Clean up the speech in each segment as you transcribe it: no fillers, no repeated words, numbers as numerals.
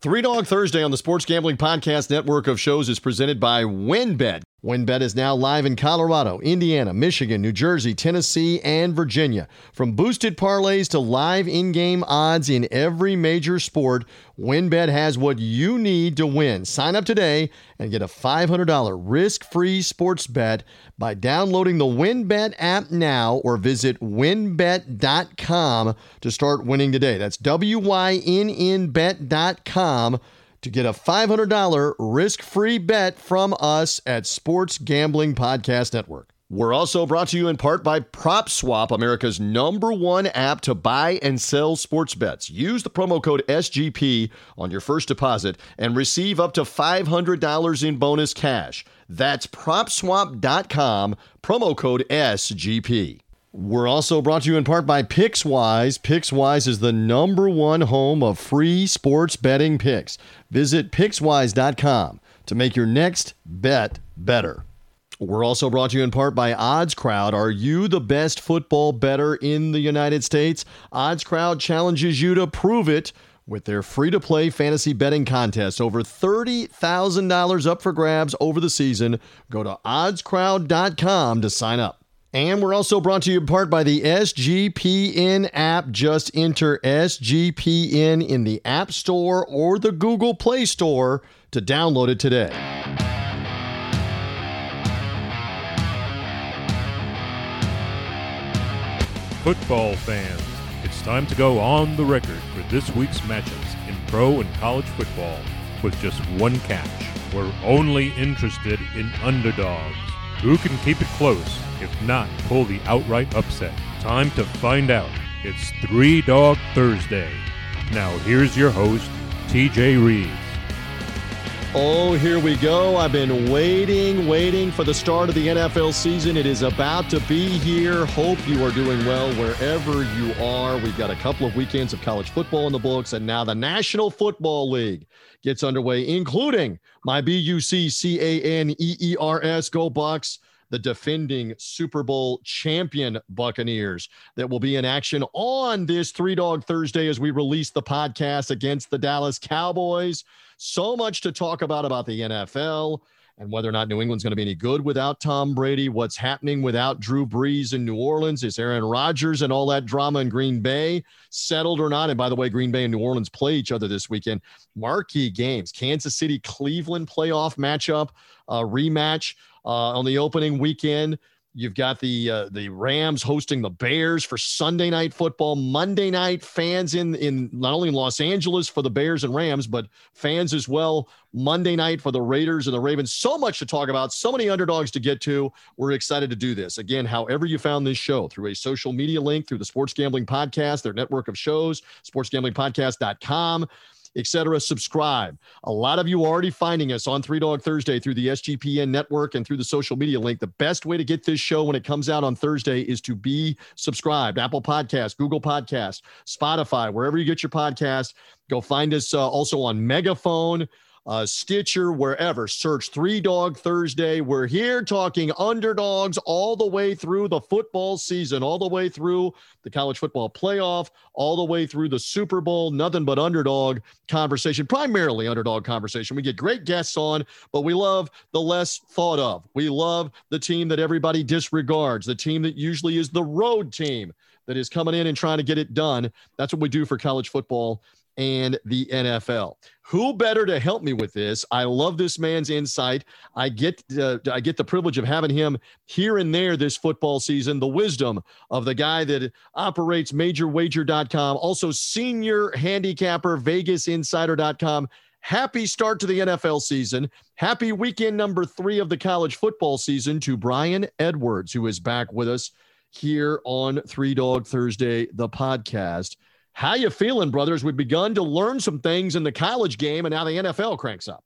Three Dog Thursday on the Sports Gambling Podcast network of shows is presented by WynnBET. WynnBET is now live in Colorado, Indiana, Michigan, New Jersey, Tennessee, and Virginia. From boosted parlays to live in-game odds in every major sport, WynnBET has what you need to win. Sign up today and get a $500 risk-free sports bet by downloading the WynnBET app now or visit wynnbet.com to start winning today. That's WYNNBet.com to get a $500 risk-free bet from us at Sports Gambling Podcast Network. We're also brought to you in part by PropSwap, America's #1 app to buy and sell sports bets. Use the promo code SGP on your first deposit and receive up to $500 in bonus cash. That's PropSwap.com, promo code SGP. We're also brought to you in part by PicksWise. PicksWise is the #1 home of free sports betting picks. Visit PicksWise.com to make your next bet better. We're also brought to you in part by OddsCrowd. Are you the best football bettor in the United States? OddsCrowd challenges you to prove it with their free-to-play fantasy betting contest. Over $30,000 up for grabs over the season. Go to oddscrowd.com to sign up. And we're also brought to you in part by the SGPN app. Just enter SGPN in the App Store or the Google Play Store to download it today. Football fans, it's time to go on the record for this week's matchups in pro and college football with just one catch. We're only interested in underdogs. Who can keep it close, if not pull the outright upset? Time to find out. It's Three Dog Thursday. Now here's your host, TJ Reeves. Oh, here we go. I've been waiting for the start of the NFL season. It is about to be here. Hope you are doing well wherever you are. We've got a couple of weekends of college football in the books, and now the National Football League gets underway, including my BUCCANEERS, Go Bucks, the defending Super Bowl champion Buccaneers, that will be in action on this Three Dog Thursday as we release the podcast against the Dallas Cowboys. So much to talk about the NFL and whether or not New England's going to be any good without Tom Brady. What's happening without Drew Brees in New Orleans? Is Aaron Rodgers and all that drama in Green Bay settled or not? And by the way, Green Bay and New Orleans play each other this weekend. Marquee games, Kansas City, Cleveland playoff matchup, rematch on the opening weekend. You've got the Rams hosting the Bears for Sunday night football. Monday night, fans in not only in Los Angeles for the Bears and Rams, but fans as well Monday night for the Raiders and the Ravens. So much to talk about, so many underdogs to get to. We're excited to do this. Again, however you found this show, through a social media link, through the Sports Gambling Podcast, their network of shows, sportsgamblingpodcast.com, etc. Subscribe. A lot of you are already finding us on Three Dog Thursday through the SGPN network and through the social media link. The best way to get this show when it comes out on Thursday is to be subscribed. Apple Podcasts, Google Podcasts, Spotify, wherever you get your podcast. Go find us also on Megaphone, Stitcher, wherever. Search Three Dog Thursday. We're here talking underdogs all the way through the football season, all the way through the college football playoff, all the way through the Super Bowl. Nothing but underdog conversation, primarily underdog conversation. We get great guests on, but we love the less thought of. We love the team that everybody disregards, the team that usually is the road team that is coming in and trying to get it done. That's what we do for college football and the NFL. Who better to help me with this? I love this man's insight. I get the privilege of having him here and there this football season. The wisdom of the guy that operates MajorWager.com, also senior handicapper, VegasInsider.com. Happy start to the NFL season. Happy weekend number 3 of the college football season to Brian Edwards, who is back with us here on Three Dog Thursday, the podcast. How you feeling, brothers? We've begun to learn some things in the college game, and now the NFL cranks up.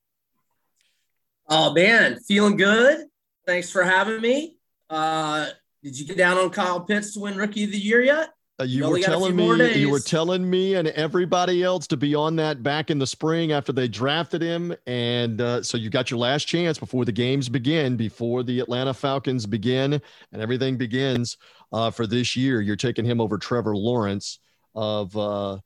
Oh, man, feeling good. Thanks for having me. Did you get down on Kyle Pitts to win Rookie of the Year yet? You were telling me and everybody else to be on that back in the spring after they drafted him. And so you got your last chance before the games begin, before the Atlanta Falcons begin and everything begins for this year. You're taking him over Trevor Lawrence of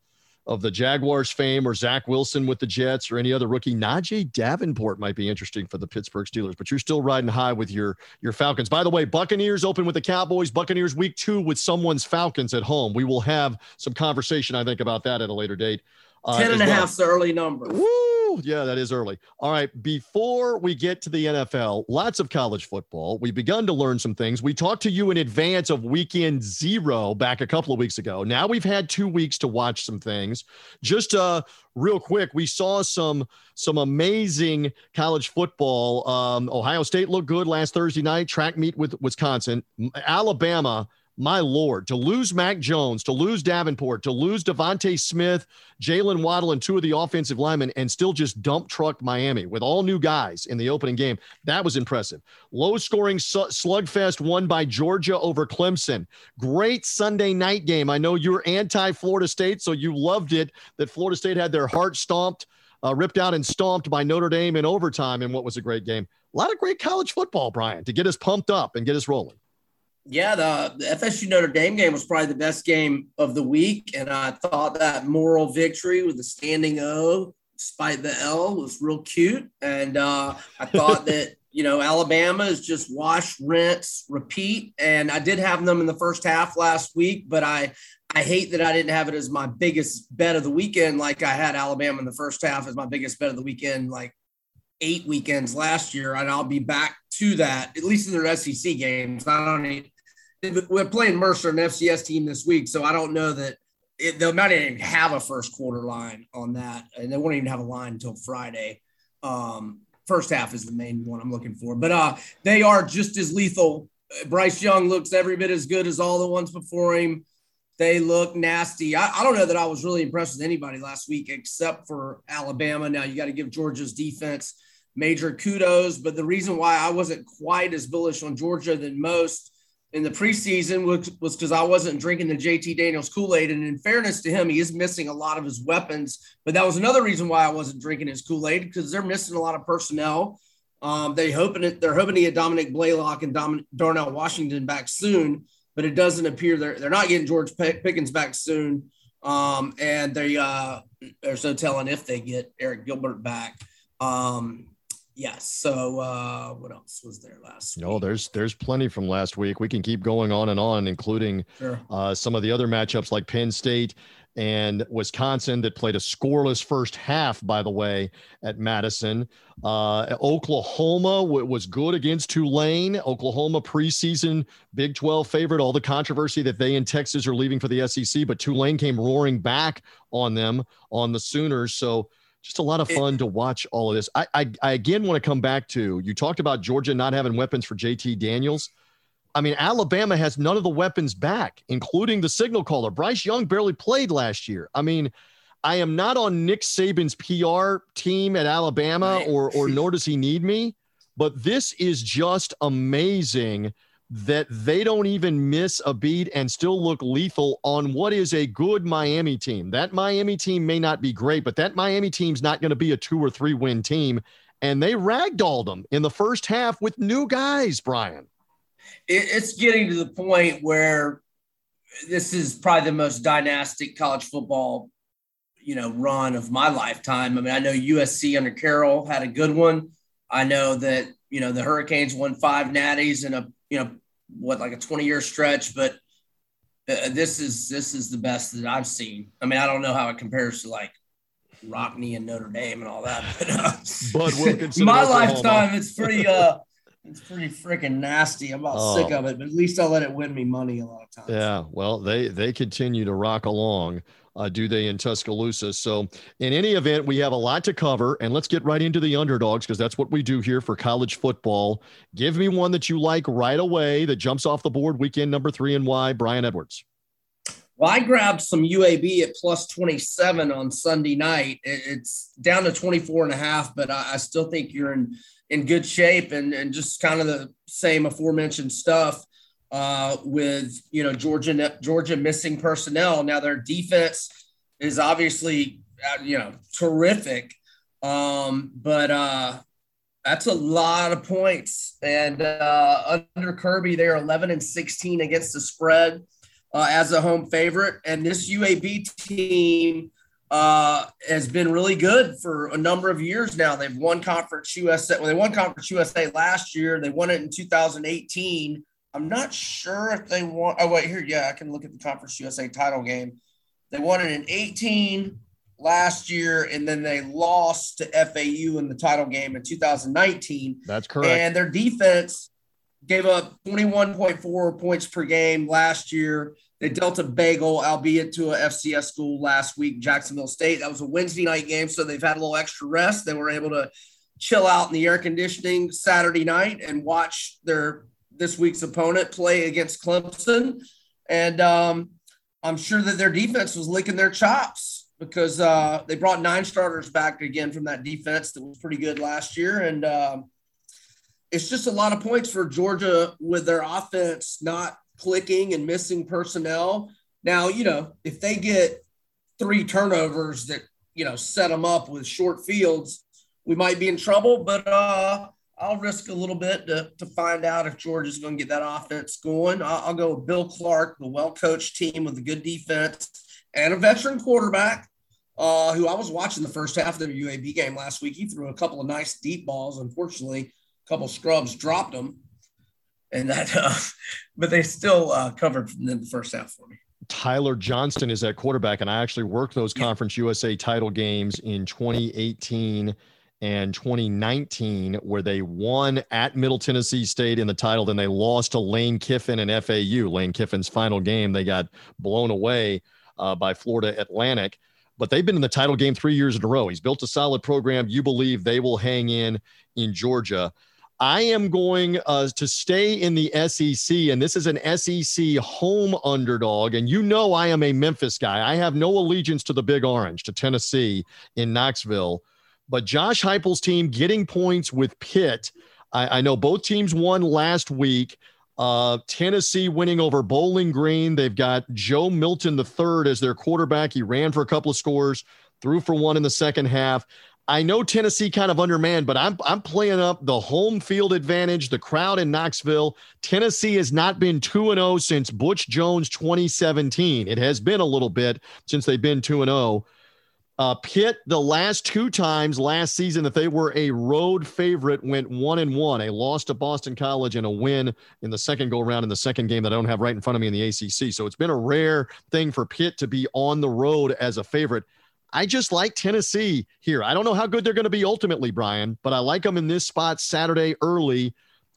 of the Jaguars fame, or Zach Wilson with the Jets, or any other rookie. Najee Davenport might be interesting for the Pittsburgh Steelers, but you're still riding high with your Falcons. By the way, Buccaneers open with the Cowboys. Buccaneers week 2 with someone's Falcons at home. We will have some conversation, I think, about that at a later date. 10.5 is the early number. Woo! Yeah, that is early. All right, before we get to the NFL, lots of college football. We've begun to learn some things. We talked to you in advance of weekend 0 back a couple of weeks ago. Now we've had 2 weeks to watch some things. Just real quick, we saw some amazing college football. Ohio State looked good last Thursday night, track meet with Wisconsin. Alabama, my Lord, to lose Mac Jones, to lose Davenport, to lose Devontae Smith, Jalen Waddle, and 2 of the offensive linemen, and still just dump truck Miami with all new guys in the opening game. That was impressive. Low-scoring slugfest won by Georgia over Clemson. Great Sunday night game. I know you're anti-Florida State, so you loved it that Florida State had their heart ripped out and stomped by Notre Dame in overtime in what was a great game. A lot of great college football, Brian, to get us pumped up and get us rolling. Yeah, the FSU Notre Dame game was probably the best game of the week, and I thought that moral victory with the standing O despite the L was real cute. And I thought that, Alabama is just wash, rinse, repeat. And I did have them in the first half last week, but I hate that I didn't have it as my biggest bet of the weekend, like I had Alabama in the first half as my biggest bet of the weekend, like 8 weekends last year. And I'll be back to that, at least in their SEC games. We're playing Mercer, an FCS team this week, so I don't know that they might not even have a first quarter line on that, and they won't even have a line until Friday. First half is the main one I'm looking for, but they are just as lethal. Bryce Young looks every bit as good as all the ones before him. They look nasty. I don't know that I was really impressed with anybody last week except for Alabama. Now you got to give Georgia's defense major kudos, but the reason why I wasn't quite as bullish on Georgia than most in the preseason was because I wasn't drinking the JT Daniels Kool-Aid. And in fairness to him, he is missing a lot of his weapons. But that was another reason why I wasn't drinking his Kool-Aid, because they're missing a lot of personnel. They're hoping to get Dominic Blaylock and Darnell Washington back soon, but it doesn't appear they're not getting George Pickens back soon. And they're so telling if they get Eric Gilbert back. Yes. So what else was there last week? No, there's plenty from last week. We can keep going on and on, including some of the other matchups like Penn State and Wisconsin that played a scoreless first half, by the way, at Madison. Oklahoma was good against Tulane. Oklahoma preseason Big 12 favorite, all the controversy that they and Texas are leaving for the SEC, but Tulane came roaring back on them, on the Sooners. So just a lot of fun to watch all of this. I again want to come back to, you talked about Georgia not having weapons for JT Daniels. I mean, Alabama has none of the weapons back, including the signal caller. Bryce Young barely played last year. I mean, I am not on Nick Saban's PR team at Alabama, or nor does he need me, but this is just amazing that they don't even miss a beat and still look lethal on what is a good Miami team. That Miami team may not be great, but that Miami team's not going to be a 2 or 3 win team. And they ragdolled them in the first half with new guys, Brian. It's getting to the point where this is probably the most dynastic college football, run of my lifetime. I mean, I know USC under Carroll had a good one. I know that, the Hurricanes won 5 natties in a 20-year stretch, but this is the best that I've seen. I mean, I don't know how it compares to like Rockney and Notre Dame and all that, but my lifetime, it's pretty freaking nasty. I'm about sick of it, but at least I'll let it win me money a lot of times. Yeah, well, they continue to rock along. Do they in Tuscaloosa? So in any event, we have a lot to cover, and let's get right into the underdogs, because that's what we do here for college football. Give me one that you like right away that jumps off the board weekend number 3 and why. Brian Edwards. Well, I grabbed some UAB at plus 27 on Sunday night. It's down to 24.5, but I still think you're in good shape, and just kind of the same aforementioned stuff. With Georgia missing personnel. Now their defense is obviously terrific, but that's a lot of points. And under Kirby, they're 11-16 against the spread as a home favorite. And this UAB team has been really good for a number of years now. They've won Conference USA. Well, they won Conference USA last year. They won it in 2018. I'm not sure if they won. Oh, wait, here. Yeah, I can look at the Conference USA title game. They won it in 18 last year, and then they lost to FAU in the title game in 2019. That's correct. And their defense gave up 21.4 points per game last year. They dealt a bagel, albeit to a FCS school last week, Jacksonville State. That was a Wednesday night game, so they've had a little extra rest. They were able to chill out in the air conditioning Saturday night and watch this week's opponent play against Clemson. And I'm sure that their defense was licking their chops because they brought 9 starters back again from that defense that was pretty good last year. And it's just a lot of points for Georgia with their offense not clicking and missing personnel. Now, if they get 3 turnovers that, set them up with short fields, we might be in trouble, but I'll risk a little bit to find out if Georgia's going to get that offense going. I'll go with Bill Clark, the well-coached team with a good defense and a veteran quarterback who I was watching the first half of the UAB game last week. He threw a couple of nice deep balls. Unfortunately, a couple of scrubs dropped them. And that, but they still covered in the first half for me. Tyler Johnston is at quarterback, and I actually worked those Conference USA title games in 2018 and 2019, where they won at Middle Tennessee State in the title. Then they lost to Lane Kiffin and FAU. Lane Kiffin's final game, they got blown away by Florida Atlantic. But they've been in the title game 3 years in a row. He's built a solid program. You believe they will hang in Georgia. I am going to stay in the SEC, and this is an SEC home underdog. And I am a Memphis guy. I have no allegiance to the Big Orange, to Tennessee in Knoxville. But Josh Heupel's team getting points with Pitt. I know both teams won last week. Tennessee winning over Bowling Green. They've got Joe Milton III as their quarterback. He ran for a couple of scores, threw for 1 in the second half. I know Tennessee kind of undermanned, but I'm playing up the home field advantage, the crowd in Knoxville. Tennessee has not been 2-0 since Butch Jones 2017. It has been a little bit since they've been 2-0. Pitt, the last 2 times last season that they were a road favorite, went 1-1. A loss to Boston College and a win in the second go-around in the second game that I don't have right in front of me in the ACC. So it's been a rare thing for Pitt to be on the road as a favorite. I just like Tennessee here. I don't know how good they're going to be ultimately, Brian, but I like them in this spot Saturday early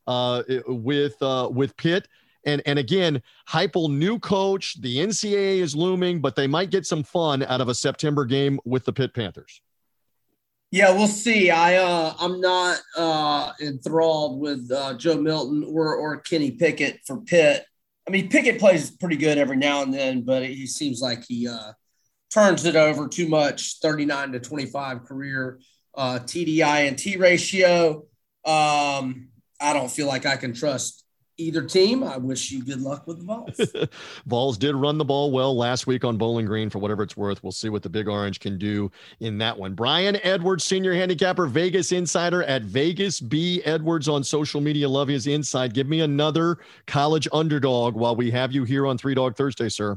with Pitt. And again, Heupel, new coach, the NCAA is looming, but they might get some fun out of a September game with the Pitt Panthers. Yeah, we'll see. I'm not enthralled with Joe Milton or Kenny Pickett for Pitt. I mean, Pickett plays pretty good every now and then, but he seems like he turns it over too much. 39-25 career TDI and T ratio. I don't feel like I can trust either team. I wish you good luck with the Vols. Vols did run the ball well last week on Bowling Green for whatever it's worth. We'll see what the Big Orange can do in that one. Brian Edwards, senior handicapper, Vegas Insider at Vegas B Edwards on social media. Love his insight. Give me another college underdog while we have you here on 3 Dog Thursday, sir.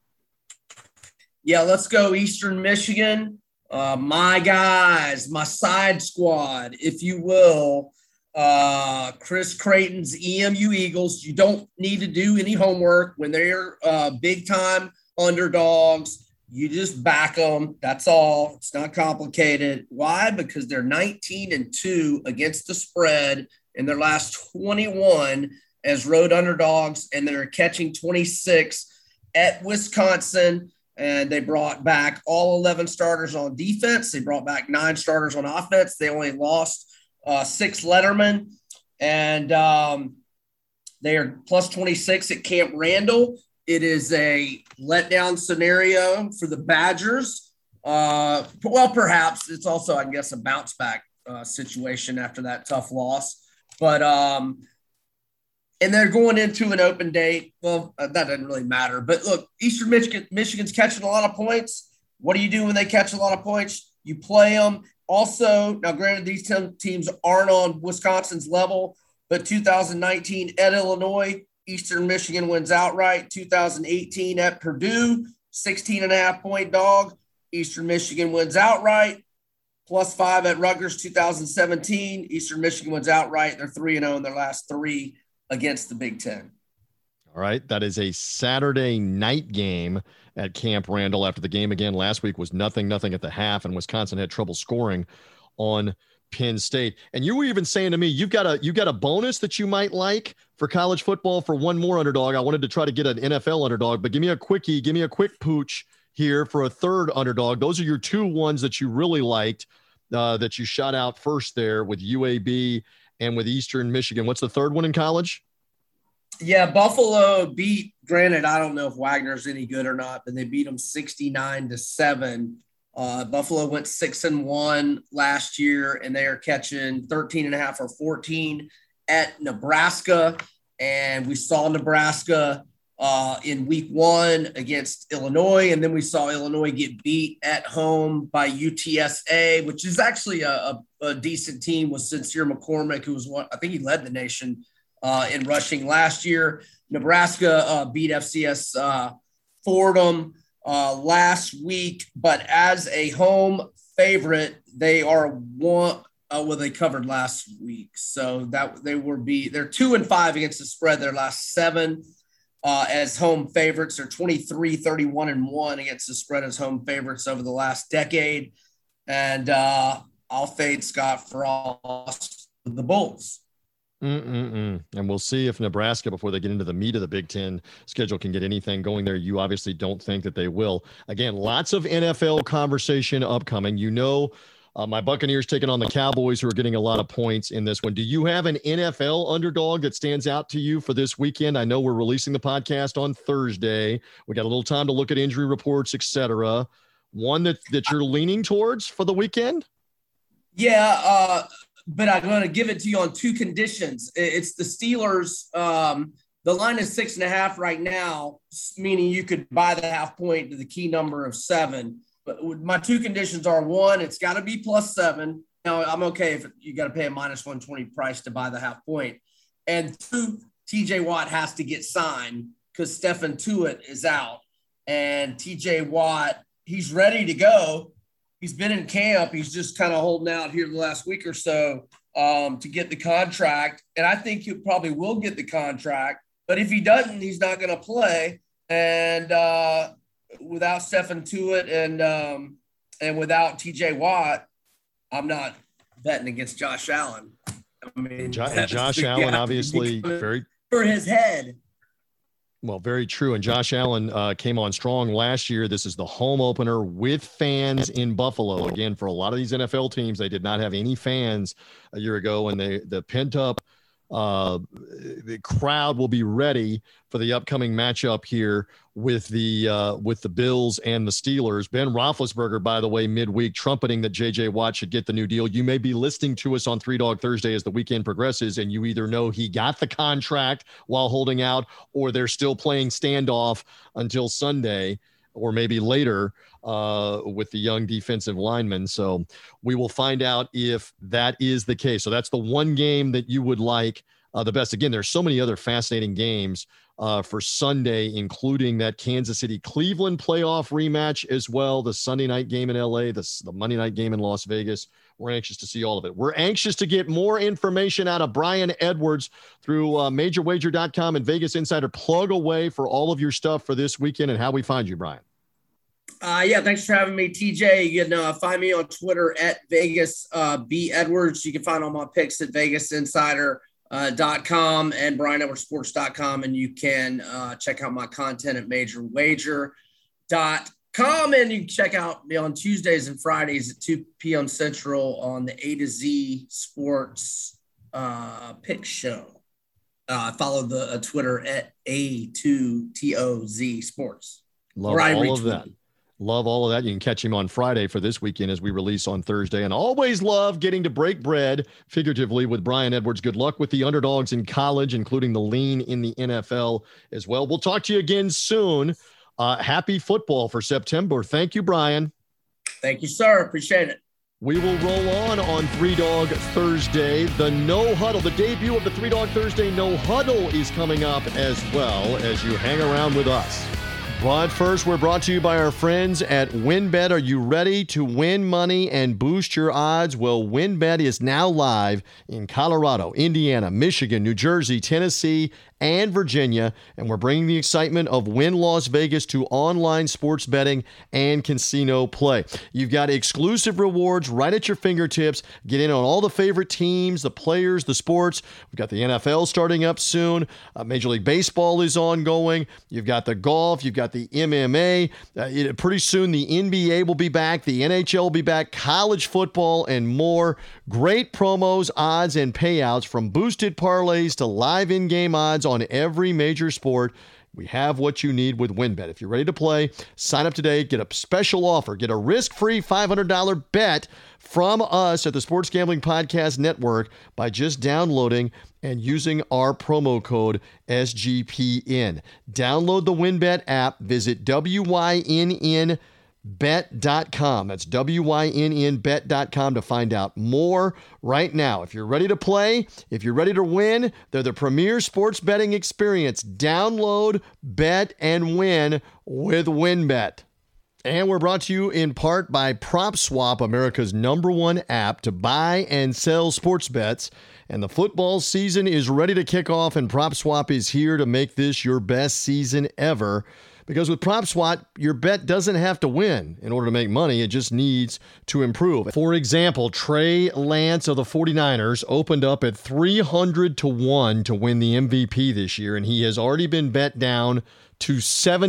Yeah, let's go Eastern Michigan. My guys, my side squad, if you will. Chris Creighton's EMU Eagles. You don't need to do any homework when they're big-time underdogs. You just back them. That's all. It's not complicated. Why? Because they're 19-2 against the spread in their last 21 as road underdogs, and they're catching 26 at Wisconsin. And they brought back all 11 starters on defense. They brought back 9 starters on offense. They only lost 6 lettermen. And they are plus 26 at Camp Randall. It is a letdown scenario for the Badgers. Well, perhaps it's also, I guess, a bounce back situation after that tough loss. But and they're going into an open date. Well, that doesn't really matter. But look, Eastern Michigan's catching a lot of points. What do you do when they catch a lot of points? You play them. Also, now granted, these 10 teams aren't on Wisconsin's level, but 2019 at Illinois, Eastern Michigan wins outright. 2018 at Purdue, 16.5-point dog. Eastern Michigan wins outright. +5 at Rutgers 2017. Eastern Michigan wins outright. They're 3-0 in their last 3 against the Big Ten. All right. That is a Saturday night game at Camp Randall after the game again last week was 0-0 at the half, and Wisconsin had trouble scoring on Penn State. And you were even saying to me, you've got a bonus that you might like for college football for one more underdog. I wanted to try to get an NFL underdog, but give me a quick pooch here for a third underdog. Those are your 2 ones that you really liked, that you shot out first there with UAB and with Eastern Michigan. What's the third one in college? Yeah, Buffalo beat, granted, I don't know if Wagner's any good or not, but they beat them 69-7. Buffalo went 6-1 last year, and they are catching 13.5 or 14 at Nebraska. And we saw Nebraska in week 1 against Illinois, and then we saw Illinois get beat at home by UTSA, which is actually a decent team with Sincere McCormick, who was I think he led the nation in rushing last year. Nebraska beat FCS Fordham last week, but as a home favorite, they are they covered last week, so that they're 2-5 against the spread their last 7 as home favorites. They're 23-31-1 against the spread as home favorites over the last decade, and I'll fade Scott Frost with the Bulls. And we'll see if Nebraska, before they get into the meat of the Big Ten schedule, can get anything going there. You obviously don't think that they will. Again, lots of NFL conversation upcoming. My Buccaneers taking on the Cowboys, who are getting a lot of points in this one. Do you have an NFL underdog that stands out to you for this weekend? I know we're releasing the podcast on Thursday. We got a little time to look at injury reports, etc. One that you're leaning towards for the weekend? Yeah, but I'm going to give it to you on 2 conditions. It's the Steelers. The line is 6.5 right now, meaning you could buy the half point to the key number of 7. But my 2 conditions are, 1, it's got to be +7. Now, I'm okay if you got to pay a -120 price to buy the half point. And 2, TJ Watt has to get signed because Stephen Tuitt is out. And TJ Watt, he's ready to go. He's been in camp. He's just kind of holding out here the last week or so to get the contract. And I think he probably will get the contract. But if he doesn't, he's not going to play. And without Stephen Tuitt and without TJ Watt, I'm not betting against Josh Allen. I mean, Josh Allen, obviously, very for his head. Well, very true. And Josh Allen came on strong last year. This is the home opener with fans in Buffalo. Again, for a lot of these NFL teams, they did not have any fans a year ago, and the pent-up the crowd will be ready for the upcoming matchup here with the Bills and the Steelers. Ben Roethlisberger, by the way, midweek trumpeting that J.J. Watt should get the new deal. You may be listening to us on 3 Dog Thursday as the weekend progresses, and you either know he got the contract while holding out, or they're still playing standoff until Sunday, or maybe later with the young defensive lineman. So we will find out if that is the case. So that's the one game that you would like the best. Again, there's so many other fascinating games for Sunday, including that Kansas City-Cleveland playoff rematch as well, the Sunday night game in LA, the Monday night game in Las Vegas. We're anxious to see all of it. We're anxious to get more information out of Brian Edwards through MajorWager.com and Vegas Insider. Plug away for all of your stuff for this weekend and how we find you, Brian. Yeah, thanks for having me, TJ. You can find me on Twitter at Vegas B Edwards. You can find all my picks at VegasInsider.com and BrianEdwardsSports.com, and you can check out my content at MajorWager.com, and you can check out me on Tuesdays and Fridays at 2 p.m. Central on the A to Z Sports Pick Show. Follow the Twitter at A2TOZ Sports. Love all of that. Love all of that. You can catch him on Friday for this weekend as we release on Thursday. And always love getting to break bread, figuratively, with Brian Edwards. Good luck with the underdogs in college, including the lean in the NFL as well. We'll talk to you again soon. Happy football for September. Thank you, Brian. Thank you, sir. Appreciate it. We will roll on 3 Dog Thursday. The No Huddle, the debut of the 3 Dog Thursday No Huddle is coming up as well as you hang around with us. But first, we're brought to you by our friends at WynnBET. Are you ready to win money and boost your odds? Well, WynnBET is now live in Colorado, Indiana, Michigan, New Jersey, Tennessee, and Virginia, and we're bringing the excitement of Wynn Las Vegas to online sports betting and casino play. You've got exclusive rewards right at your fingertips. Get in on all the favorite teams, the players, the sports. We've got the NFL starting up soon. Major League Baseball is ongoing. You've got the golf. You've got the MMA. Pretty soon the NBA will be back. The NHL will be back. College football and more. Great promos, odds, and payouts from boosted parlays to live in-game odds on every major sport. We have what you need with WynnBET. If you're ready to play, sign up today. Get a special offer. Get a risk-free $500 bet from us at the Sports Gambling Podcast Network by just downloading and using our promo code SGPN. Download the WynnBET app. Visit WYNNBet.com. That's WYNNBet.com to find out more right now. If you're ready to play, if you're ready to win, they're the premier sports betting experience. Download, bet, and win with WynnBET. And we're brought to you in part by PropSwap, America's #1 app to buy and sell sports bets. And the football season is ready to kick off, and PropSwap is here to make this your best season ever. Because with PropSwap, your bet doesn't have to win in order to make money. It just needs to improve. For example, Trey Lance of the 49ers opened up at 300-1 to win the MVP this year, and he has already been bet down to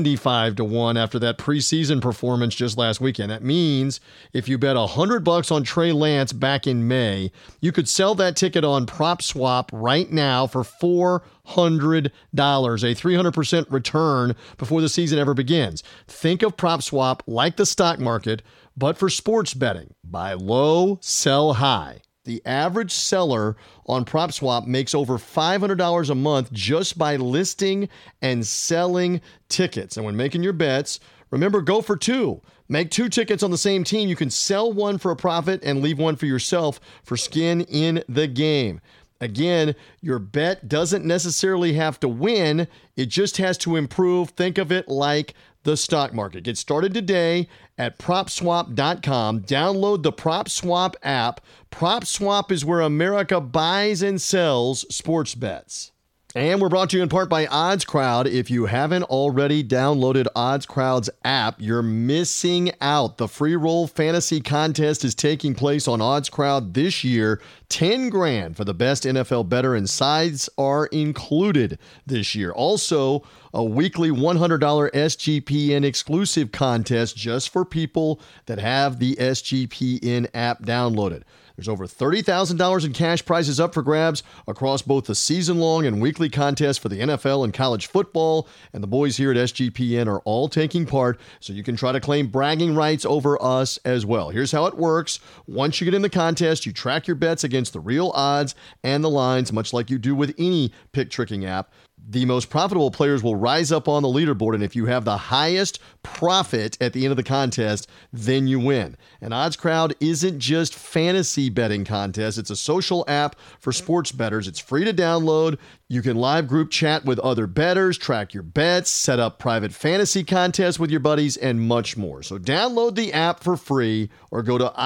75-1 after that preseason performance just last weekend. That means if you bet $100 on Trey Lance back in May, you could sell that ticket on PropSwap right now for $400, a 300% return before the season ever begins. Think of PropSwap like the stock market, but for sports betting. Buy low, sell high. The average seller on PropSwap makes over $500 a month just by listing and selling tickets. And when making your bets, remember, go for two. Make two tickets on the same team. You can sell one for a profit and leave one for yourself for skin in the game. Again, your bet doesn't necessarily have to win. It just has to improve. Think of it like the stock market. Get started today at PropSwap.com. Download the PropSwap app. PropSwap is where America buys and sells sports bets. And we're brought to you in part by OddsCrowd. If you haven't already downloaded OddsCrowd's app, you're missing out. The free roll fantasy contest is taking place on OddsCrowd this year. $10,000 for the best NFL bettor, and sides are included this year. Also, a weekly $100 SGPN exclusive contest just for people that have the SGPN app downloaded. There's over $30,000 in cash prizes up for grabs across both the season-long and weekly contests for the NFL and college football, and the boys here at SGPN are all taking part, so you can try to claim bragging rights over us as well. Here's how it works. Once you get in the contest, you track your bets against the real odds and the lines, much like you do with any pick-tricking app. The most profitable players will rise up on the leaderboard, and if you have the highest profit at the end of the contest, then you win. And OddsCrowd isn't just fantasy betting contest. It's a social app for sports bettors. It's free to download. You can live group chat with other bettors, track your bets, set up private fantasy contests with your buddies, and much more. So download the app for free or go to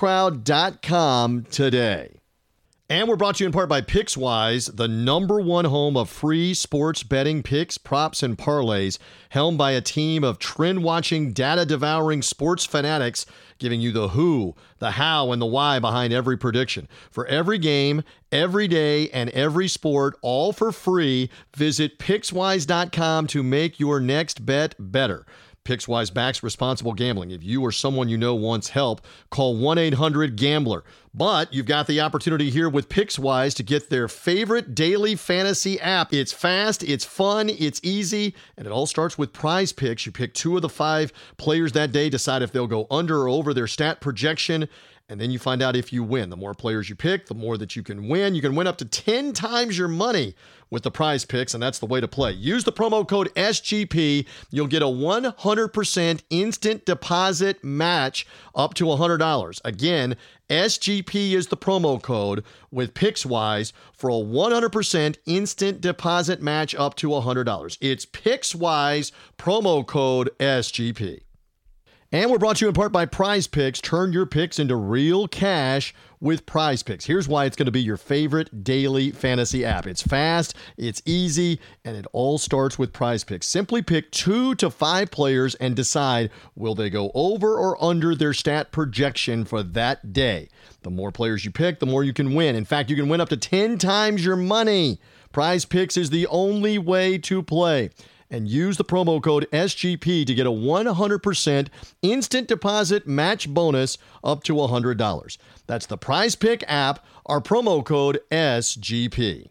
oddscrowd.com today. And we're brought to you in part by PicksWise, the #1 home of free sports betting picks, props, and parlays, helmed by a team of trend-watching, data-devouring sports fanatics, giving you the who, the how, and the why behind every prediction. For every game, every day, and every sport, all for free, visit PicksWise.com to make your next bet better. PicksWise backs responsible gambling. If you or someone you know wants help, call 1-800-GAMBLER. But you've got the opportunity here with PicksWise to get their favorite daily fantasy app. It's fast, it's fun, it's easy, and it all starts with Prize Picks. You pick 2 of the 5 players that day, decide if they'll go under or over their stat projection, And then you find out if you win. The more players you pick, the more that you can win. You can win up to 10 times your money with the Prize Picks, and that's the way to play. Use the promo code SGP. You'll get a 100% instant deposit match up to $100. Again, SGP is the promo code with PicksWise for a 100% instant deposit match up to $100. It's PicksWise, promo code SGP. And we're brought to you in part by Prize Picks. Turn your picks into real cash with Prize Picks. Here's why it's going to be your favorite daily fantasy app. It's fast, it's easy, and it all starts with Prize Picks. Simply pick 2 to 5 players and decide, will they go over or under their stat projection for that day. The more players you pick, the more you can win. In fact, you can win up to 10 times your money. Prize Picks is the only way to play. And use the promo code SGP to get a 100% instant deposit match bonus up to $100. That's the Prize Pick app, our promo code SGP.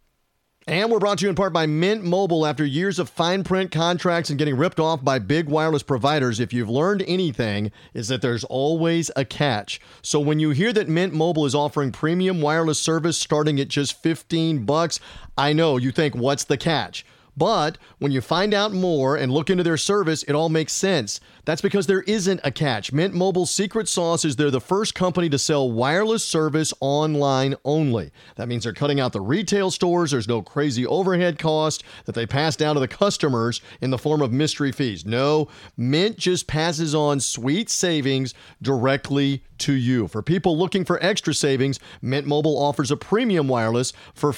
And we're brought to you in part by Mint Mobile. After years of fine print contracts and getting ripped off by big wireless providers, if you've learned anything, is that there's always a catch. So when you hear that Mint Mobile is offering premium wireless service starting at just $15, I know you think, what's the catch? But when you find out more and look into their service, it all makes sense. That's because there isn't a catch. Mint Mobile's secret sauce is they're the first company to sell wireless service online only. That means they're cutting out the retail stores. There's no crazy overhead cost that they pass down to the customers in the form of mystery fees. No, Mint just passes on sweet savings directly to you. For people looking for extra savings, Mint Mobile offers a premium wireless for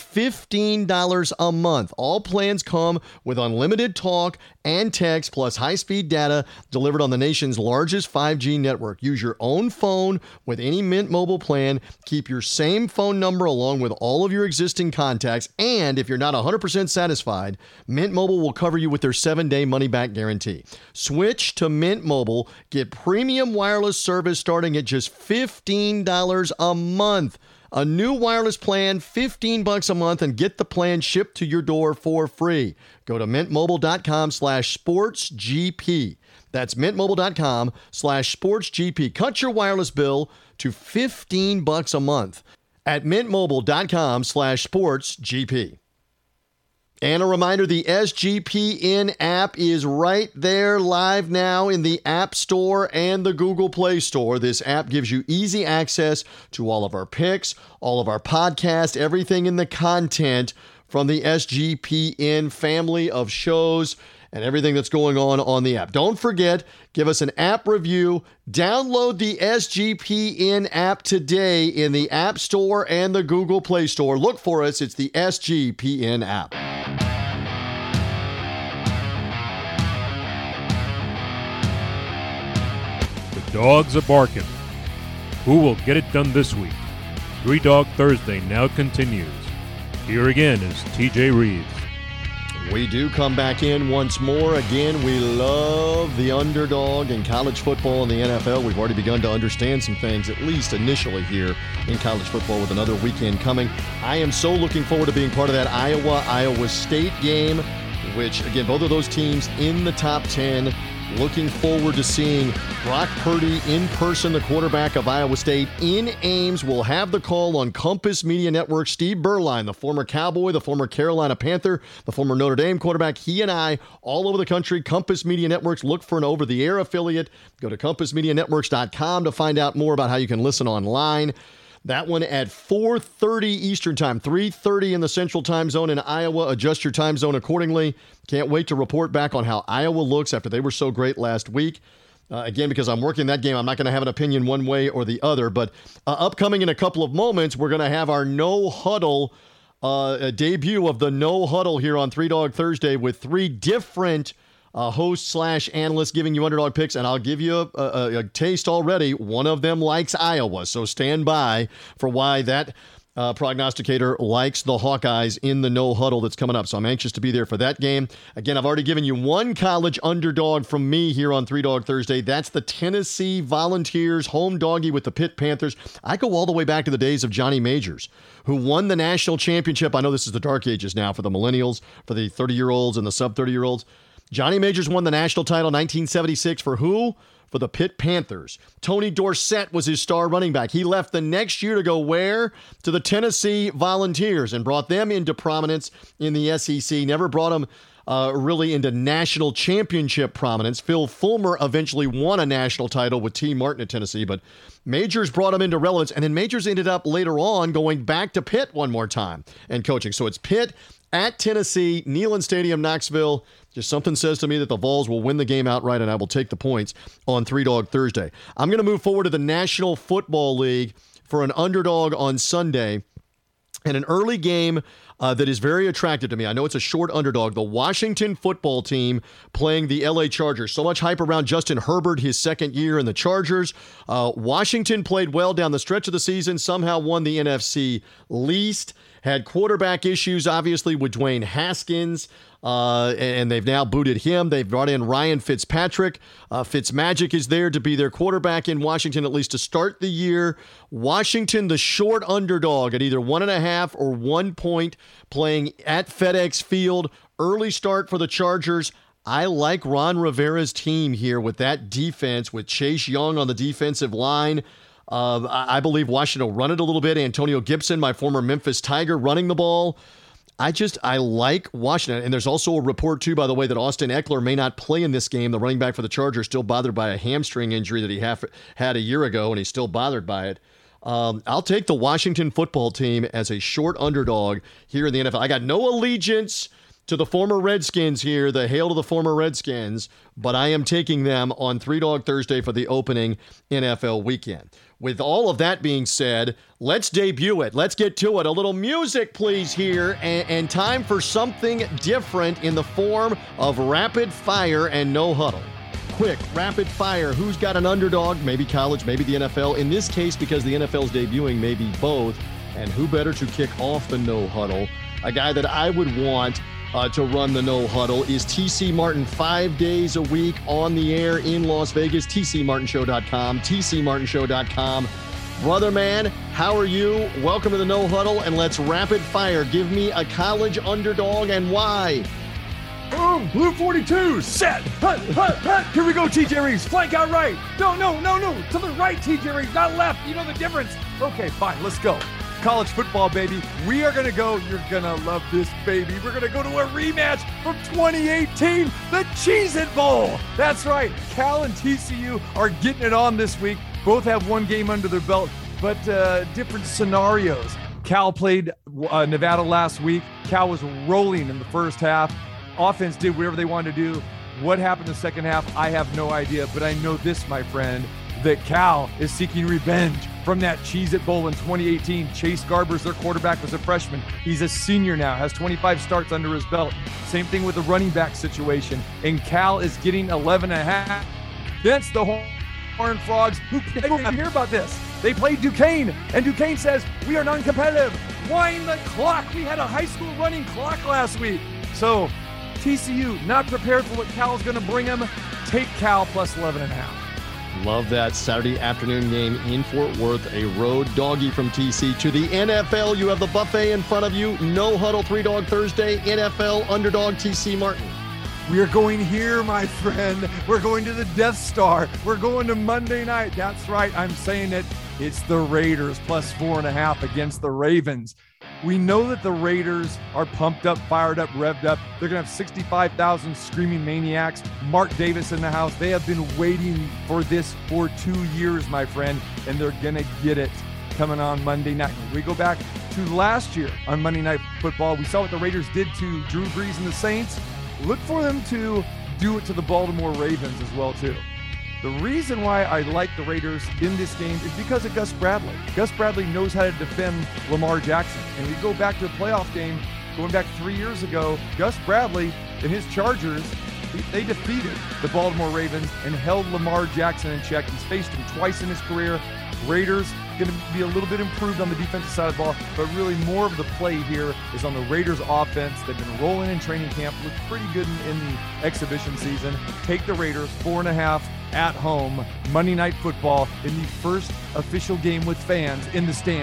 $15 a month. All plans come with unlimited talk and text plus high-speed data delivered on the nation's largest 5G network. Use your own phone with any Mint Mobile plan. Keep your same phone number along with all of your existing contacts. And if you're not 100% satisfied, Mint Mobile will cover you with their 7-day money-back guarantee. Switch to Mint Mobile. Get premium wireless service starting at just $15 a month. A new wireless plan, $15 a month, and get the plan shipped to your door for free. Go to mintmobile.com/sportsgp. That's mintmobile.com/sportsgp. Cut your wireless bill to $15 a month at mintmobile.com/sportsgp. And a reminder, the SGPN app is right there live now in the App Store and the Google Play Store. This app gives you easy access to all of our picks, all of our podcasts, everything in the content from the SGPN family of shows and everything that's going on the app. Don't forget, give us an app review. Download the SGPN app today in the App Store and the Google Play Store. Look for us. It's the SGPN app. The dogs are barking. Who will get it done this week? Three Dog Thursday now continues. Here again is TJ Reeves. We do come back in once more. Again, we love the underdog in college football and the NFL. We've already begun to understand some things, at least initially here in college football with another weekend coming. I am so looking forward to being part of that Iowa State game, which, again, both of those teams in the top 10. Looking forward to seeing Brock Purdy in person, the quarterback of Iowa State in Ames. We'll have the call on Compass Media Network. Steve Berline, the former Cowboy, the former Carolina Panther, the former Notre Dame quarterback. He and I, all over the country, Compass Media Networks, look for an over-the-air affiliate. Go to compassmedianetworks.com to find out more about how you can listen online. That one at 4:30 Eastern Time, 3:30 in the Central Time Zone in Iowa. Adjust your time zone accordingly. Can't wait to report back on how Iowa looks after they were so great last week. Again, because I'm working that game, I'm not going to have an opinion one way or the other. But upcoming in a couple of moments, we're going to have our No Huddle debut of the No Huddle here on Three Dog Thursday with three different host/analysts giving you underdog picks, and I'll give you a taste already. One of them likes Iowa, so stand by for why that prognosticator likes the Hawkeyes in the No Huddle that's coming up. So I'm anxious to be there for that game. Again, I've already given you one college underdog from me here on Three Dog Thursday. That's the Tennessee Volunteers home doggy with the Pitt Panthers. I go all the way back to the days of Johnny Majors, who won the national championship. I know this is the dark ages now for the millennials, for the 30-year-olds and the sub-30-year-olds. Johnny Majors won the national title in 1976 for who? for the Pitt Panthers. Tony Dorsett was his star running back. He left the next year to go where? To the Tennessee Volunteers and brought them into prominence in the SEC. Never brought them really into national championship prominence. Phil Fulmer eventually won a national title with T. Martin at Tennessee, but Majors brought him into relevance, and then Majors ended up later on going back to Pitt one more time and coaching. So it's Pitt at Tennessee, Neyland Stadium, Knoxville. Just something says to me that the Vols will win the game outright, and I will take the points on Three Dog Thursday. I'm going to move forward to the National Football League for an underdog on Sunday and an early game that is very attractive to me. I know it's a short underdog. The Washington football team playing the LA Chargers. So much hype around Justin Herbert, his second year in the Chargers. Washington played well down the stretch of the season, somehow won the NFC least. Had quarterback issues, obviously, with Dwayne Haskins, and they've now booted him. They've brought in Ryan Fitzpatrick. Fitzmagic is there to be their quarterback in Washington, at least to start the year. Washington, the short underdog at either 1.5 or 1 point, playing at FedEx Field. Early start for the Chargers. I like Ron Rivera's team here with that defense, with Chase Young on the defensive line. I believe Washington will run it a little bit. Antonio Gibson, my former Memphis Tiger, running the ball. I like Washington. And there's also a report, too, by the way, that Austin Eckler may not play in this game. The running back for the Chargers still bothered by a hamstring injury that he had a year ago, and he's still bothered by it. I'll take the Washington football team as a short underdog here in the NFL. I got no allegiance to the former Redskins here, the hail to the former Redskins, but I am taking them on Three Dog Thursday for the opening NFL weekend. With all of that being said, let's debut it. Let's get to it. A little music, please, here, and time for something different in the form of rapid fire and no huddle. Quick, rapid fire. Who's got an underdog? Maybe college, maybe the NFL. In this case, because the NFL is debuting, maybe both. And who better to kick off the no huddle? A guy that I would want to run the no huddle is TC Martin, 5 days a week on the air in Las Vegas. TCMartinShow.com, TCMartinShow.com. Brother man, how are you? Welcome to the no huddle, and let's rapid fire. Give me a college underdog and why. Boom, blue 42, set, hut, hut, hut. Here we go, TJ Reeves, flank out right. No, to the right, TJ Reeves, not left. You know the difference. Okay, fine, let's go. College football, baby. We are going to go. You're going to love this, baby. We're going to go to a rematch from 2018, the Cheez-It Bowl. That's right. Cal and TCU are getting it on this week. Both have one game under their belt, but different scenarios. Cal played Nevada last week. Cal was rolling in the first half. Offense did whatever they wanted to do. What happened in the second half, I have no idea, but I know this, my friend, that Cal is seeking revenge from that Cheez-It Bowl in 2018. Chase Garbers, their quarterback, was a freshman. He's a senior now, has 25 starts under his belt. Same thing with the running back situation. And Cal is getting 11.5 against the Horned Frogs, who they will hear about this. They played Duquesne, and Duquesne says, we are non-competitive. Wind the clock. We had a high school running clock last week. So TCU not prepared for what Cal is going to bring them. Take Cal plus 11.5. Love that Saturday afternoon game in Fort Worth, a road doggy from TC. To the NFL, you have the buffet in front of you. No huddle, Three Dog Thursday, NFL underdog TC Martin. We are going here, my friend. We're going to the Death Star. We're going to Monday night. That's right, I'm saying it. It's the Raiders plus 4.5 against the Ravens. We know that the Raiders are pumped up, fired up, revved up. They're going to have 65,000 screaming maniacs. Mark Davis in the house. They have been waiting for this for 2 years, my friend, and they're going to get it coming on Monday night. We go back to last year on Monday Night Football. We saw what the Raiders did to Drew Brees and the Saints. Look for them to do it to the Baltimore Ravens as well, too. The reason why I like the Raiders in this game is because of Gus Bradley. Gus Bradley knows how to defend Lamar Jackson. And we go back to the playoff game, going back 3 years ago, Gus Bradley and his Chargers, they defeated the Baltimore Ravens and held Lamar Jackson in check. He's faced him twice in his career. Raiders going to be a little bit improved on the defensive side of the ball, but really more of the play here is on the Raiders offense. They've been rolling in training camp, looked pretty good in the exhibition season. Take the Raiders 4.5 at home, Monday Night Football in the first official game with fans in the stands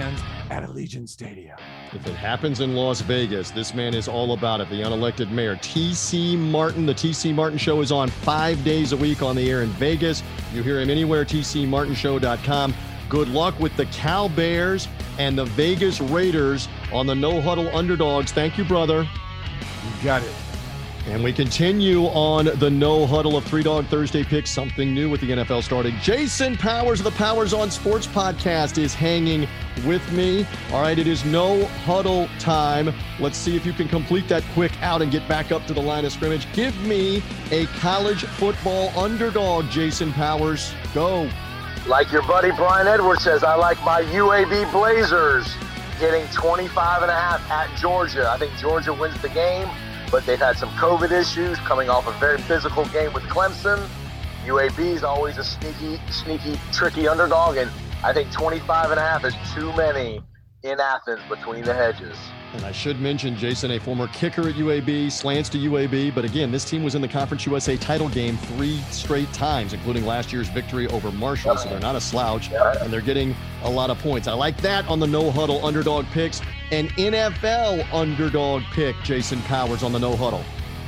at Allegiant Stadium. If it happens in Las Vegas, this man is all about it. The unelected mayor, T.C. Martin. The T.C. Martin Show is on 5 days a week on the air in Vegas. You hear him anywhere, tcmartinshow.com. Good luck with the Cal Bears and the Vegas Raiders on the No Huddle Underdogs. Thank you, brother. You got it. And we continue on the No Huddle of Three Dog Thursday picks, something new with the NFL starting. Jason Powers of the Powers on Sports podcast is hanging with me. All right, it is No Huddle time. Let's see if you can complete that quick out and get back up to the line of scrimmage. Give me a college football underdog, Jason Powers. Go. Like your buddy Brian Edwards says, I like my UAB Blazers getting 25.5 at Georgia. I think Georgia wins the game, but they've had some COVID issues coming off a very physical game with Clemson. UAB is always a sneaky, tricky underdog, and I think 25.5 is too many in Athens between the hedges. And I should mention, Jason, a former kicker at UAB, slants to UAB. But again, this team was in the Conference USA title game 3 straight times, including last year's victory over Marshall. So they're not a slouch, and they're getting a lot of points. I like that on the No Huddle underdog picks. An NFL underdog pick, Jason Powers, on the No Huddle.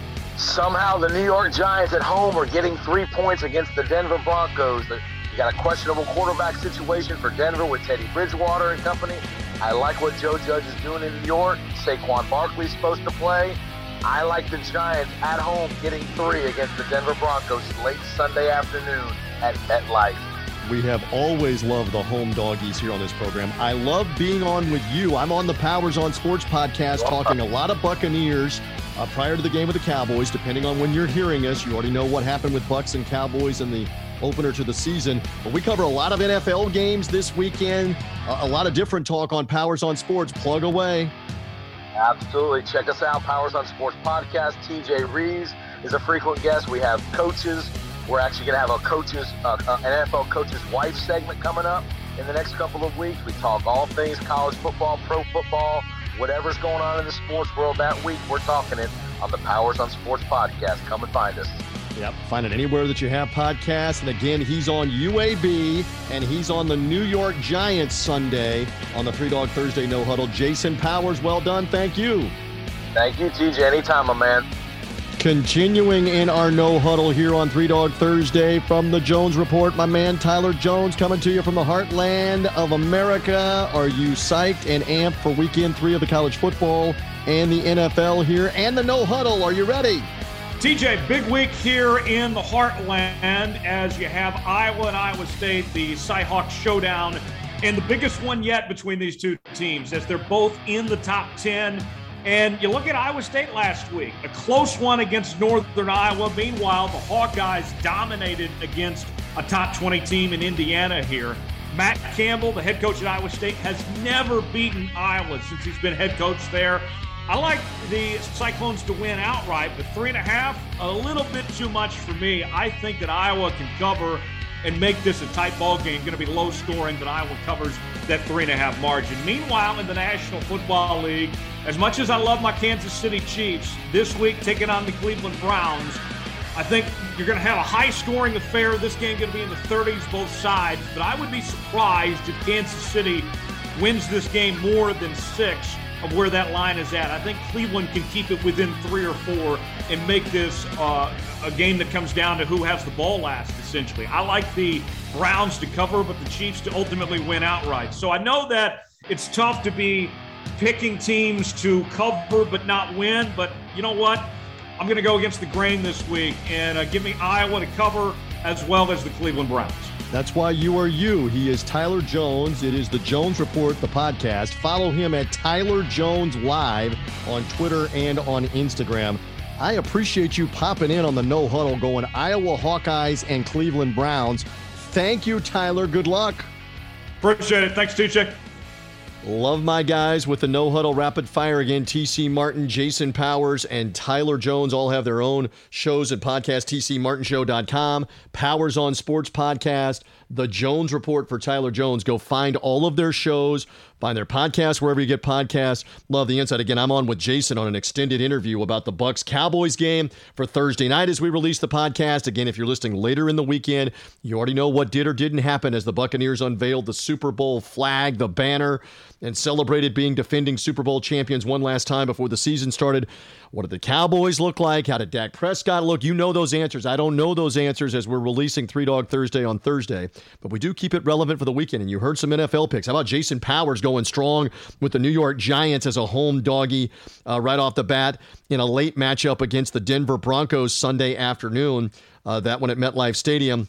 Somehow the New York Giants at home are getting 3 points against the Denver Broncos. You got a questionable quarterback situation for Denver with Teddy Bridgewater and company. I like what Joe Judge is doing in New York. Saquon Barkley's supposed to play. I like the Giants at home getting 3 against the Denver Broncos late Sunday afternoon at MetLife. We have always loved the home doggies here on this program. I love being on with you. I'm on the Powers on Sports podcast talking a lot of Buccaneers prior to the game with the Cowboys. Depending on when you're hearing us, you already know what happened with Bucs and Cowboys in the opener to the season. But we cover a lot of NFL games this weekend, a lot of different talk on Powers on Sports. Plug away. Absolutely. Check us out, Powers on Sports podcast. TJ Reeves is a frequent guest. We have coaches. We're actually going to have an NFL coach's wife segment coming up in the next couple of weeks. We talk all things college football, pro football, whatever's going on in the sports world that week. We're talking it on the Powers on Sports podcast. Come and find us. Yep, find it anywhere that you have podcasts. And again, he's on UAB, and he's on the New York Giants Sunday on the Three Dog Thursday No Huddle. Jason Powers, well done. Thank you. Thank you, TJ. Anytime, my man. Continuing in our No Huddle here on Three Dog Thursday from the Jones Report, my man Tyler Jones coming to you from the heartland of America. Are you psyched and amped for weekend 3 of the college football and the NFL here and the No Huddle? Are you ready? TJ, big week here in the heartland as you have Iowa and Iowa State, the Cyhawk showdown, and the biggest one yet between these two teams as they're both in the top 10. And you look at Iowa State last week, a close one against Northern Iowa. Meanwhile, the Hawkeyes dominated against a top 20 team in Indiana here. Matt Campbell, the head coach at Iowa State, has never beaten Iowa since he's been head coach there. I like the Cyclones to win outright, but 3.5, a little bit too much for me. I think that Iowa can cover and make this a tight ball game. Going to be low scoring, but Iowa covers that 3.5 margin. Meanwhile, in the National Football League, as much as I love my Kansas City Chiefs, this week taking on the Cleveland Browns, I think you're going to have a high-scoring affair. This game going to be in the 30s, both sides, but I would be surprised if Kansas City wins this game more than 6 of where that line is at. I think Cleveland can keep it within 3 or 4 and make this a game that comes down to who has the ball last, essentially. I like the Browns to cover, but the Chiefs to ultimately win outright. So I know that it's tough to be picking teams to cover but not win, but you know what? I'm going to go against the grain this week and give me Iowa to cover as well as the Cleveland Browns. That's why you are you. He is Tyler Jones. It is the Jones Report, the podcast. Follow him at Tyler Jones Live on Twitter and on Instagram. I appreciate you popping in on the No Huddle going Iowa Hawkeyes and Cleveland Browns. Thank you, Tyler. Good luck. Appreciate it. Thanks, TJ. Love my guys with the No Huddle Rapid Fire again. TC Martin, Jason Powers, and Tyler Jones all have their own shows and podcasts. TCMartinshow.com, Powers on Sports podcast, The Jones Report for Tyler Jones. Go find all of their shows, find their podcasts wherever you get podcasts. Love the insight. Again, I'm on with Jason on an extended interview about the Bucs-Cowboys game for Thursday night as we release the podcast. Again, if you're listening later in the weekend, you already know what did or didn't happen as the Buccaneers unveiled the Super Bowl flag, the banner, and celebrated being defending Super Bowl champions one last time before the season started. What did the Cowboys look like? How did Dak Prescott look? You know those answers. I don't know those answers as we're releasing Three Dog Thursday on Thursday, but we do keep it relevant for the weekend. And you heard some NFL picks. How about Jason Powers going strong with the New York Giants as a home doggy right off the bat in a late matchup against the Denver Broncos Sunday afternoon, that one at MetLife Stadium.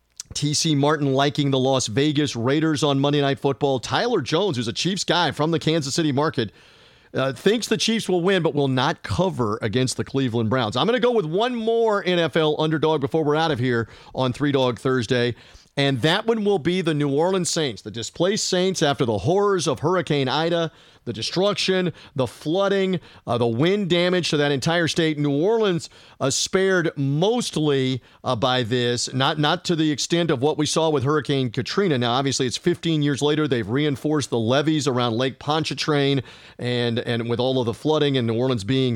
TC Martin liking the Las Vegas Raiders on Monday Night Football. Tyler Jones, who's a Chiefs guy from the Kansas City market, thinks the Chiefs will win but will not cover against the Cleveland Browns. I'm going to go with one more NFL underdog before we're out of here on Three Dog Thursday, and that one will be the New Orleans Saints, the displaced Saints after the horrors of Hurricane Ida, the destruction, the flooding, the wind damage to that entire state. New Orleans spared mostly by this, not to the extent of what we saw with Hurricane Katrina. Now, obviously, it's 15 years later. They've reinforced the levees around Lake Pontchartrain, and with all of the flooding and New Orleans being,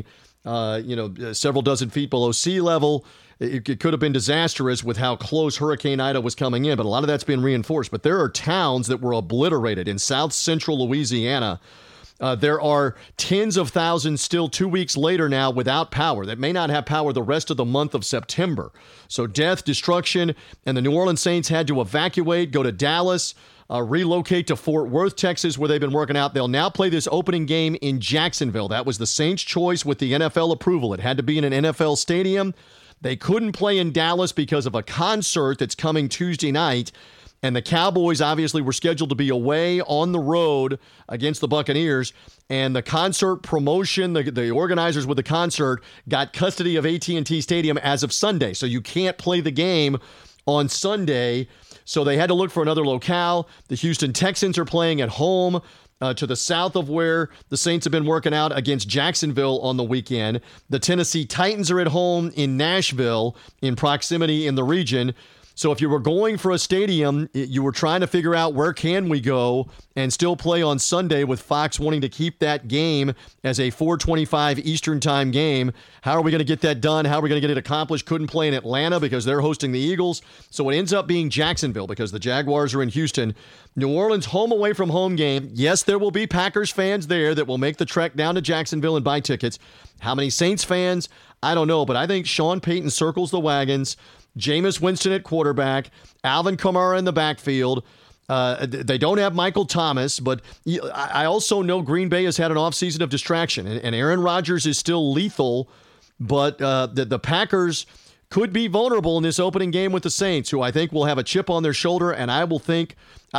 several dozen feet below sea level, it could have been disastrous with how close Hurricane Ida was coming in, but a lot of that's been reinforced. But there are towns that were obliterated in south central Louisiana. There are tens of thousands still 2 weeks later now without power that may not have power the rest of the month of September. So death, destruction, and the New Orleans Saints had to evacuate, go to Dallas, relocate to Fort Worth, Texas, where they've been working out. They'll now play this opening game in Jacksonville. That was the Saints' choice with the NFL approval. It had to be in an NFL stadium. They couldn't play in Dallas because of a concert that's coming Tuesday night. And the Cowboys obviously were scheduled to be away on the road against the Buccaneers. And the concert promotion, the organizers with the concert, got custody of AT&T Stadium as of Sunday. So you can't play the game on Sunday. So they had to look for another locale. The Houston Texans are playing at home to the south of where the Saints have been working out against Jacksonville on the weekend. The Tennessee Titans are at home in Nashville, in proximity in the region. So if you were going for a stadium, you were trying to figure out where can we go and still play on Sunday, with Fox wanting to keep that game as a 4:25 Eastern time game. How are we going to get that done? How are we going to get it accomplished? Couldn't play in Atlanta because they're hosting the Eagles. So it ends up being Jacksonville because the Jaguars are in Houston. New Orleans home away from home game. Yes, there will be Packers fans there that will make the trek down to Jacksonville and buy tickets. How many Saints fans? I don't know, but I think Sean Payton circles the wagons. Jameis Winston at quarterback, Alvin Kamara in the backfield. They don't have Michael Thomas, but I also know Green Bay has had an offseason of distraction, and Aaron Rodgers is still lethal, but the Packers could be vulnerable in this opening game with the Saints, who I think will have a chip on their shoulder, and I will take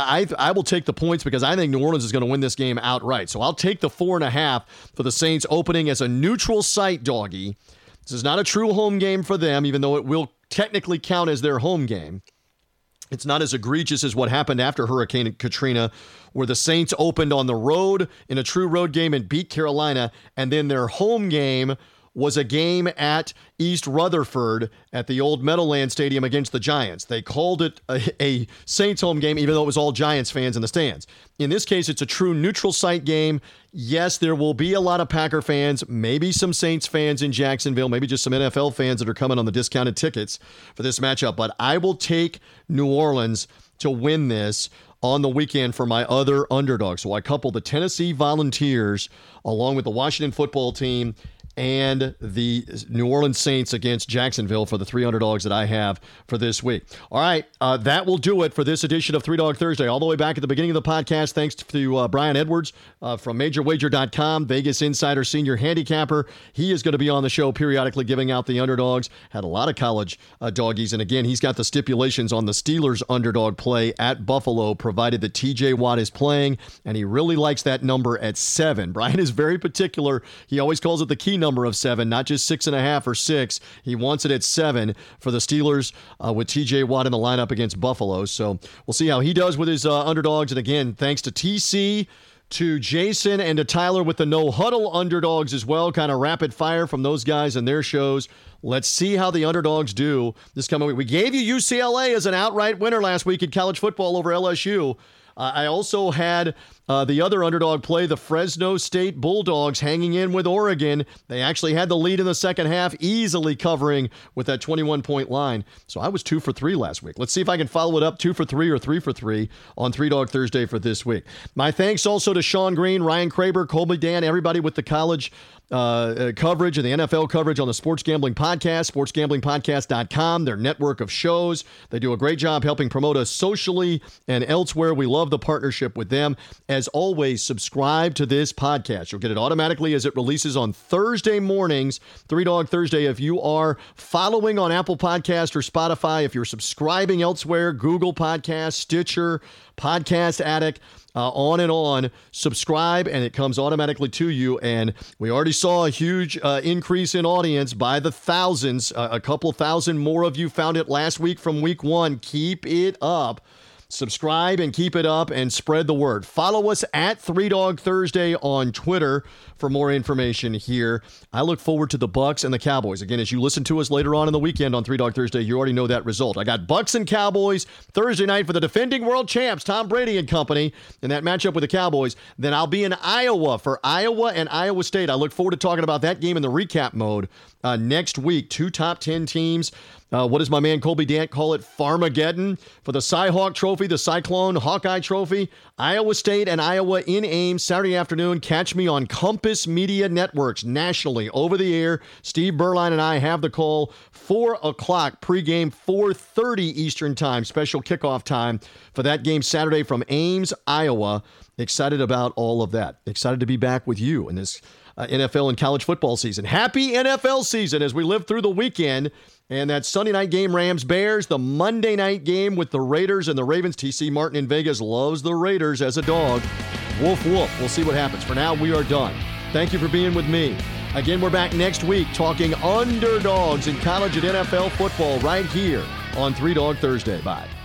the points because I think New Orleans is going to win this game outright. So I'll take the 4.5 for the Saints opening as a neutral site doggy. This is not a true home game for them, even though it will technically count as their home game. It's not as egregious as what happened after Hurricane Katrina, where the Saints opened on the road in a true road game and beat Carolina, and then their home game was a game at East Rutherford at the old Meadowlands Stadium against the Giants. They called it a Saints home game, even though it was all Giants fans in the stands. In this case, it's a true neutral site game. Yes, there will be a lot of Packer fans, maybe some Saints fans in Jacksonville, maybe just some NFL fans that are coming on the discounted tickets for this matchup. But I will take New Orleans to win this on the weekend for my other underdog. So I couple the Tennessee Volunteers along with the Washington football team and the New Orleans Saints against Jacksonville for the 3 underdogs that I have for this week. All right, that will do it for this edition of Three Dog Thursday. All the way back at the beginning of the podcast, thanks to Brian Edwards from MajorWager.com, Vegas Insider Senior Handicapper. He is going to be on the show periodically giving out the underdogs. Had a lot of college doggies, and again, he's got the stipulations on the Steelers underdog play at Buffalo, provided that TJ Watt is playing, and he really likes that number at 7. Brian is very particular. He always calls it the key number of 7, not just 6.5 or 6. He wants it at 7 for the Steelers with TJ Watt in the lineup against Buffalo. So we'll see how he does with his underdogs. And again, thanks to TC, to Jason and to Tyler with the No Huddle underdogs as well. Kind of rapid fire from those guys and their shows. Let's see how the underdogs do this coming week. We gave you UCLA as an outright winner last week in college football over LSU. I also had the other underdog play, the Fresno State Bulldogs, hanging in with Oregon. They actually had the lead in the second half, easily covering with that 21-point line. So I was 2 for 3 last week. Let's see if I can follow it up 2 for 3 or 3 for 3 on Three Dog Thursday for this week. My thanks also to Sean Green, Ryan Kraber, Colby Dan, everybody with the college coverage and the NFL coverage on the Sports Gambling Podcast, sportsgamblingpodcast.com, their network of shows. They do a great job helping promote us socially and elsewhere. We love the partnership with them. As always, subscribe to this podcast. You'll get it automatically as it releases on Thursday mornings, Three Dog Thursday. If you are following on Apple Podcast or Spotify, if you're subscribing elsewhere, Google Podcast, Stitcher, Podcast Addict, on and on, subscribe, and it comes automatically to you. And we already saw a huge increase in audience by the thousands. A couple thousand more of you found it last week from week 1. Keep it up. Subscribe and keep it up and spread the word. Follow us at Three Dog Thursday on Twitter for more information here. I look forward to the Bucs and the Cowboys. Again, as you listen to us later on in the weekend on Three Dog Thursday, you already know that result. I got Bucs and Cowboys Thursday night for the defending world champs, Tom Brady and company, in that matchup with the Cowboys. Then I'll be in Iowa for Iowa and Iowa State. I look forward to talking about that game in the recap mode next week. 2 top 10 teams. What does my man Colby Dant call it? Farmageddon for the Cy-Hawk Trophy, the Cyclone Hawkeye Trophy. Iowa State and Iowa in Ames Saturday afternoon. Catch me on Compass Media Networks nationally over the air. Steve Berline and I have the call. 4 o'clock pregame, 4:30 Eastern time, special kickoff time for that game Saturday from Ames, Iowa. Excited about all of that. Excited to be back with you in this NFL and college football season. Happy NFL season as we live through the weekend. And that Sunday night game, Rams-Bears, the Monday night game with the Raiders and the Ravens. TC Martin in Vegas loves the Raiders as a dog. Woof, woof. We'll see what happens. For now, we are done. Thank you for being with me. Again, we're back next week talking underdogs in college and NFL football right here on Three Dog Thursday. Bye.